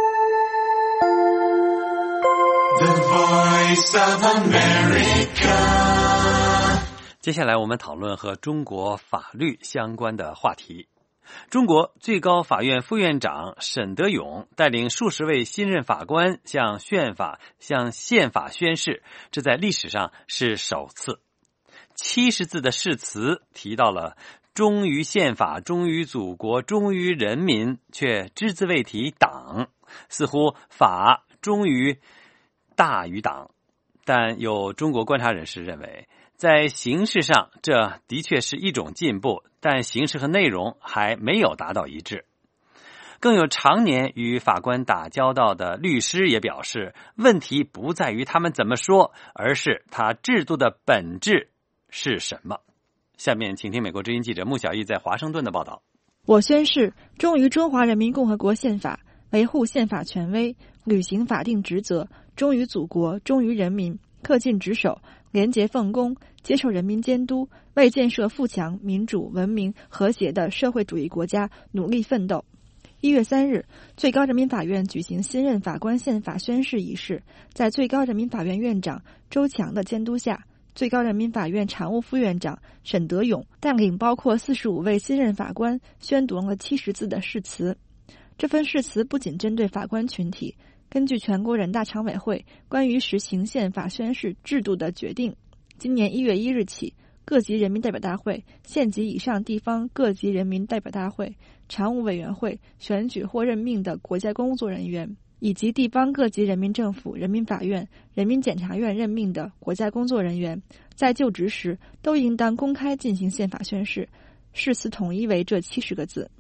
The Voice of America。 接下来我们讨论和中国法律相关的话题。中国最高法院副院长沈德勇带领数十位新任法官向宪法宣誓，这在历史上是首次。70字的誓词提到了忠于宪法、忠于祖国、忠于人民，却只字未提党，似乎法忠于大于党。但有中国观察人士认为，在形式上这的确是一种进步，但形式和内容还没有达到一致。更有常年与法官打交道的律师也表示，问题不在于他们怎么说，而是他制度的本质是什么。下面请听美国之音记者穆小艺在华盛顿的报道。 我宣誓忠于中华人民共和国宪法，维护宪法权威，履行法定职责，忠于祖国，忠于人民，恪尽职守，廉洁奉公，接受人民监督，为建设富强、民主、文明、和谐的社会主义国家努力奋斗。1月3日，最高人民法院举行新任法官宪法宣誓仪式，在最高人民法院院长周强的监督下，最高人民法院常务副院长沈德勇带领包括45位新任法官宣读了70字的誓词。这份誓词不仅针对法官群体，根据全国人大常委会关于实行宪法宣誓制度的决定，今年1月1日起，各级人民代表大会、县级以上地方各级人民代表大会、常务委员会选举或任命的国家工作人员，以及地方各级人民政府、人民法院、人民检察院任命的国家工作人员，在就职时都应当公开进行宪法宣誓。誓词统一为这70个字。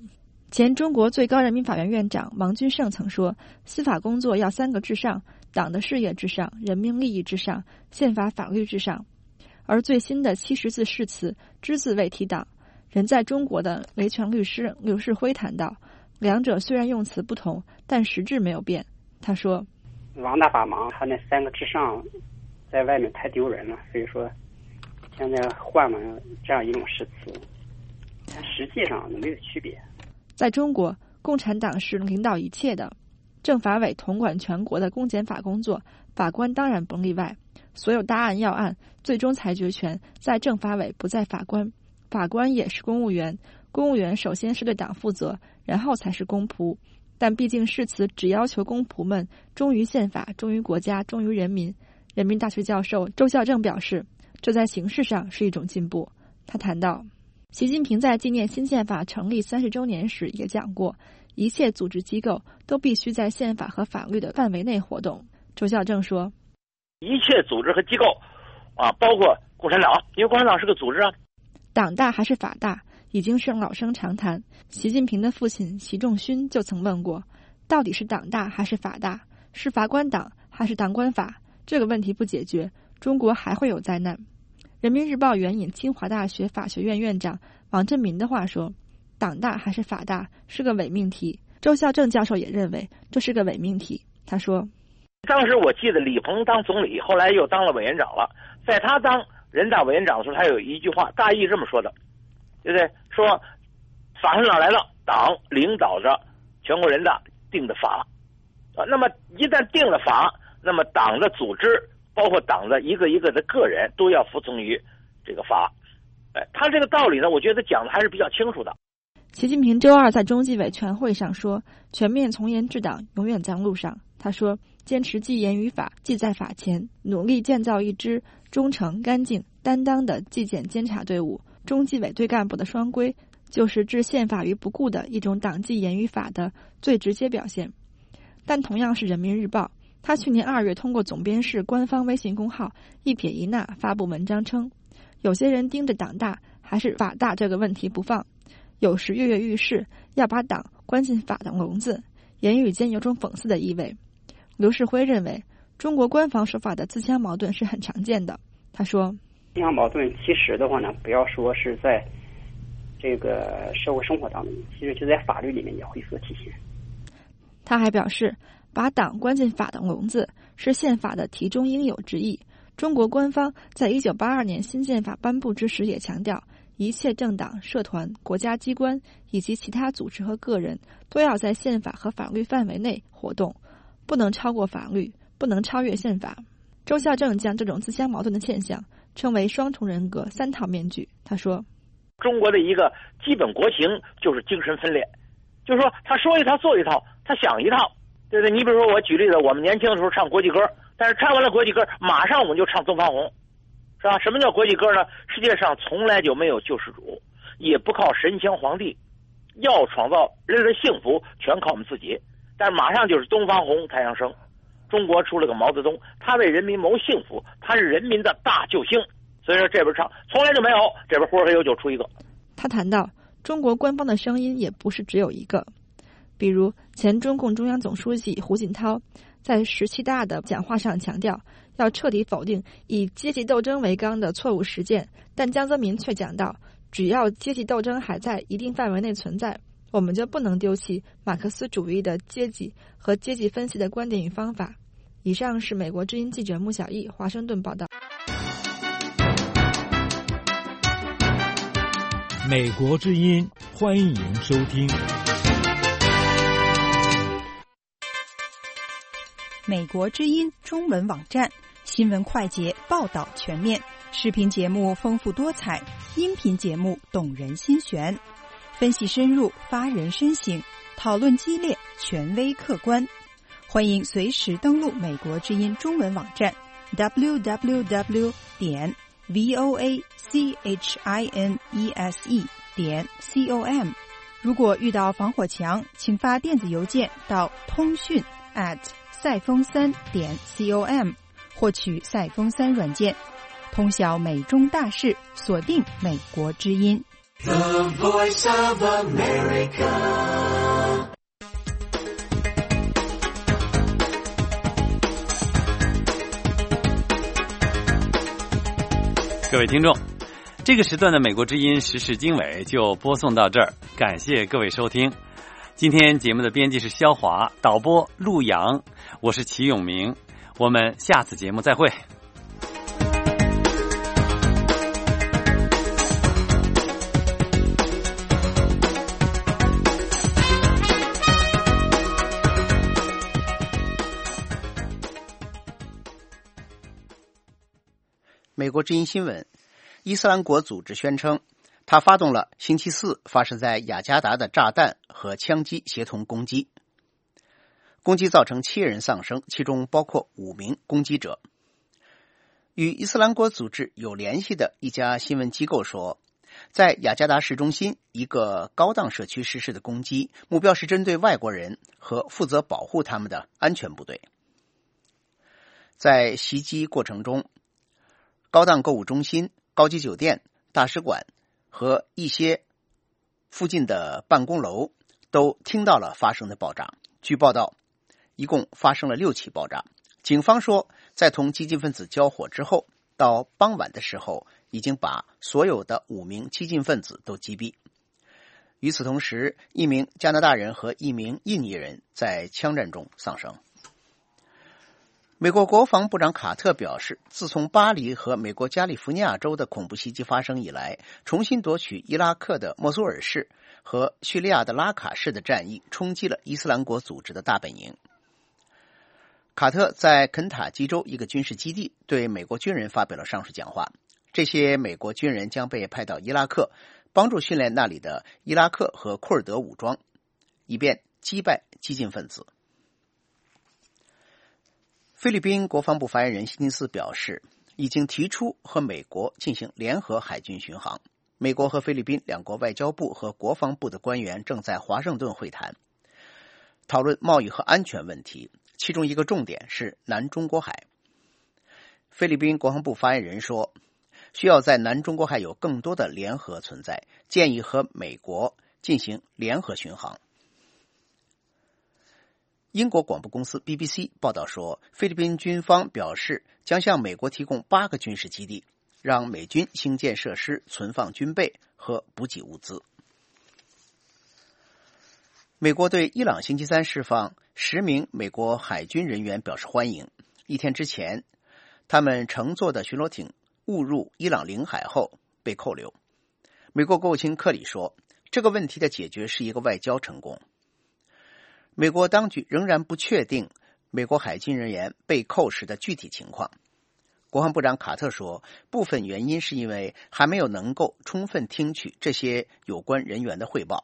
前中国最高人民法院院长王君胜曾说，司法工作要3个至上：党的事业至上，人民利益至上，宪法法律至上。而最新的70字誓词只字未提党。人在中国的维权律师刘世辉谈到，两者虽然用词不同，但实质没有变。他说， 王大把忙，他那3个至上在外面太丢人了，所以说现在换了这样一种誓词，但实际上没有区别。 在中国，共产党是领导一切的，政法委统管全国的公检法工作，法官当然不例外。所有大案要案，最终裁决权在政法委，不在法官。法官也是公务员，公务员首先是对党负责，然后才是公仆。但毕竟誓词只要求公仆们忠于宪法、忠于国家、忠于人民。人民大学教授周孝正表示，这在形式上是一种进步。他谈到，习近平在纪念新宪法成立30周年时也讲过，一切组织机构都必须在宪法和法律的范围内活动。周孝正说， 一切组织和机构包括共产党，因为共产党是个组织啊。 党大还是法大已经是老生常谈。习近平的父亲习仲勋就曾问过，到底是党大还是法大，是法官党还是党官法？这个问题不解决，中国还会有灾难。人民日报援引清华大学法学院院长王振民的话说，党大还是法大是个伪命题。周孝正教授也认为这是个伪命题。他说， 当时我记得李鹏当总理，后来又当了委员长了，在他当人大委员长的时候，他有一句话，大意这么说的，对不对？说法是哪来的？党领导着全国人大定的法那么一旦定了法，那么党的组织包括党的一个一个的个人都要服从于这个法。他这个道理呢，我觉得讲的还是比较清楚的。 习近平周二在中纪委全会上说，全面从严治党永远在路上。他说，坚持纪严于法，纪在法前，努力建造一支忠诚、干净、担当的纪检监察队伍。中纪委对干部的双规，就是置宪法于不顾的一种党纪严于法的最直接表现。但同样是人民日报，他去年2月通过总编室官方微信公号一撇一捺发布文章称，有些人盯着党大还是法大这个问题不放，有时跃跃欲试，要把党关进法的笼子，言语间有种讽刺的意味。刘世辉认为，中国官方说法的自相矛盾是很常见的。他说， 自相矛盾其实的话呢，不要说是在这个社会生活当中，其实就在法律里面也会有所体现。 他还表示，把党关进法的笼子是宪法的题中应有之义。中国官方在1982年新宪法颁布之时也强调，一切政党、社团、国家机关以及其他组织和个人都要在宪法和法律范围内活动，不能超过法律，不能超越宪法。周孝正将这种自相矛盾的现象称为双重人格、3套面具。他说， 中国的一个基本国情就是精神分裂，就是说他说一套做一套，他想一套，对不对？你比如说我举例子，我们年轻的时候唱国际歌，但是唱完了国际歌，马上我们就唱东方红，是吧？什么叫国际歌呢？世界上从来就没有救世主，也不靠神仙皇帝，要创造人类的幸福全靠我们自己。但是马上就是东方红太阳升，中国出了个毛泽东，他为人民谋幸福，他是人民的大救星。所以说这边唱从来就没有，这边忽而又就出一个。 他谈到，中国官方的声音也不是只有一个，比如前中共中央总书记胡锦涛在17大的讲话上强调，要彻底否定以阶级斗争为纲的错误实践，但江泽民却讲到，只要阶级斗争还在一定范围内存在，我们就不能丢弃马克思主义的阶级和阶级分析的观点与方法。以上是美国之音记者穆小艺华盛顿报道。 美国之音，欢迎收听。 美国之音中文网站新闻快捷，报道全面，视频节目丰富多彩，音频节目动人心弦，分析深入，发人深省，讨论激烈，权威客观。欢迎随时登录美国之音中文网站 www.voachinese.com。如果遇到防火墙，请发电子邮件到通讯@赛风3.com， 获取赛风3软件，通晓美中大事，锁定美国之音。 The Voice of America. 各位听众，这个时段的美国之音时事经纬就播送到这儿，感谢各位收听。今天节目的编辑是肖华，导播陆阳，我是齐永明，我们下次节目再会。 美国之音新闻，伊斯兰国组织宣称，他发动了星期四发生在雅加达的炸弹和枪击协同攻击，攻击造成7人丧生，其中包括5名攻击者。与伊斯兰国组织有联系的一家新闻机构说，在雅加达市中心一个高档社区实施的攻击，目标是针对外国人和负责保护他们的安全部队。在袭击过程中，高档购物中心、高级酒店、大使馆和一些附近的办公楼都听到了发生的爆炸。据报道，一共发生了6起爆炸。警方说，在同激进分子交火之后，到傍晚的时候，已经把所有的5名激进分子都击毙。与此同时，1名加拿大人和1名印尼人在枪战中丧生。美国国防部长卡特表示，自从巴黎和美国加利福尼亚州的恐怖袭击发生以来，重新夺取伊拉克的莫苏尔市和叙利亚的拉卡市的战役冲击了伊斯兰国组织的大本营。卡特在肯塔基州一个军事基地对美国军人发表了上述讲话，这些美国军人将被派到伊拉克，帮助训练那里的伊拉克和库尔德武装，以便击败激进分子。菲律宾国防部发言人星期四表示，已经提出和美国进行联合海军巡航。美国和菲律宾两国外交部和国防部的官员正在华盛顿会谈，讨论贸易和安全问题，其中一个重点是南中国海。菲律宾国防部发言人说，需要在南中国海有更多的联合存在，建议和美国进行联合巡航。英国广播公司 BBC 报道说，菲律宾军方表示将向美国提供8个军事基地，让美军兴建设施、存放军备和补给物资。美国对伊朗星期三释放10名美国海军人员表示欢迎。1天之前，他们乘坐的巡逻艇误入伊朗领海后被扣留。美国国务卿克里说，这个问题的解决是一个外交成功。美国当局仍然不确定美国海军人员被扣时的具体情况。国防部长卡特说，部分原因是因为还没有能够充分听取这些有关人员的汇报。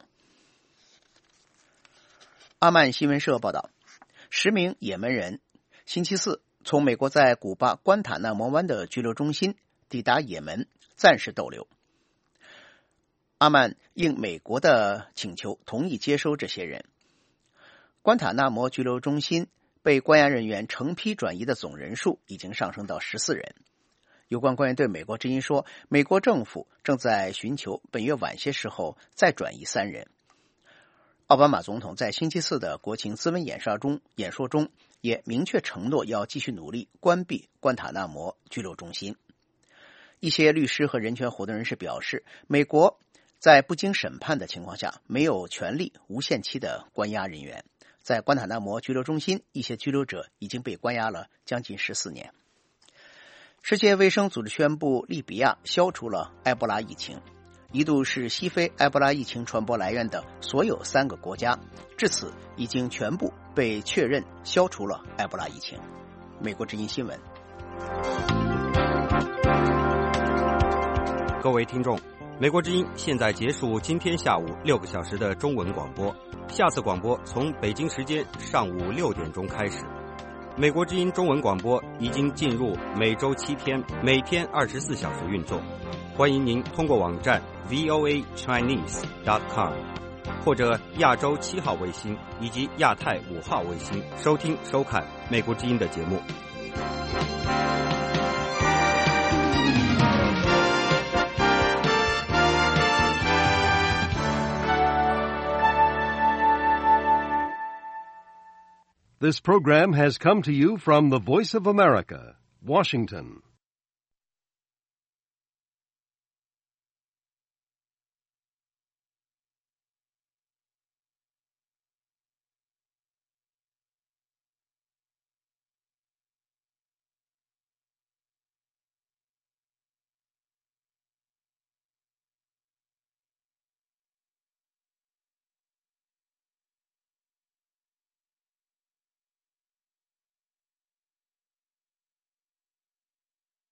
阿曼新闻社报道，10名也门人星期四从美国在古巴关塔那摩湾的拘留中心抵达也门，暂时逗留。阿曼应美国的请求同意接收这些人。关塔那摩拘留中心被关押人员成批转移的总人数已经上升到14人。有关官员对美国之音说，美国政府正在寻求本月晚些时候再转移3人。奥巴马总统在星期四的国情咨文演说中也明确承诺要继续努力关闭关塔那摩拘留中心。一些律师和人权活动人士表示，美国在不经审判的情况下没有权利无限期的关押人员。在关塔那摩拘留中心，一些拘留者已经被关押了将近14年。世界卫生组织宣布，利比亚消除了埃博拉疫情，一度是西非埃博拉疫情传播来源的所有3个国家，至此已经全部被确认消除了埃博拉疫情。美国之音新闻。 各位听众，美国之音现在结束今天下午6个小时的中文广播，下次广播从北京时间上午6点钟开始。美国之音中文广播已经进入每周7天，每天24小时运作。欢迎您通过网站 voachinese.com 或者亚洲7号卫星以及亚太5号卫星收听收看美国之音的节目。 This program has come to you from the Voice of America, Washington.